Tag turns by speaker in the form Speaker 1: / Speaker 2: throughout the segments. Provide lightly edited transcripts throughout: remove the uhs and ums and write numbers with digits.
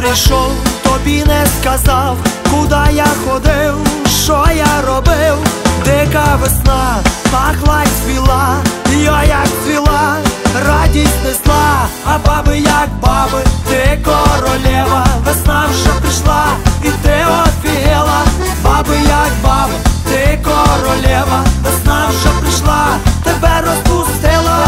Speaker 1: прийшов, тобі не сказав, куди я ходив, що я робив. Дика весна пахла й цвіла, я як цвіла, радість несла. А баби як баби, ти королева, весна вже прийшла і ти офігела. Баби як баби, ти королева, весна вже прийшла, тебе розпустила.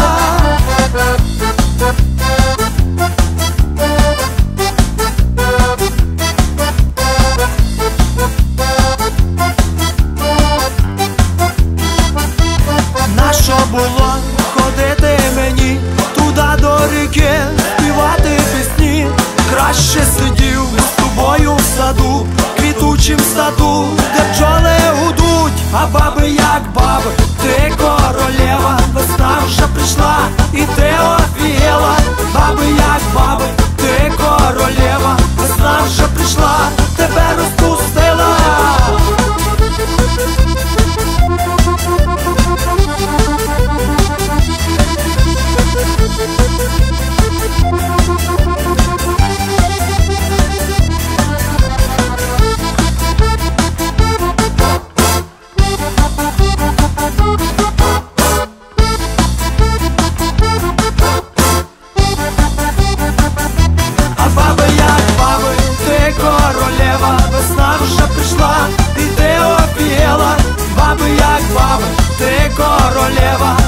Speaker 1: Нащо було ходити мені туди до ріки, співати пісні? Краще сидів з тобою в саду, квітучим саду, де бджоли гудуть. А баби як баби, ти королева, весна вже прийшла і ти офігела. Баби як баби, ти королева, весна вже прийшла, тебе розпустила. Весна вже прийшла і ти офігела. Баби як баби, ти королева,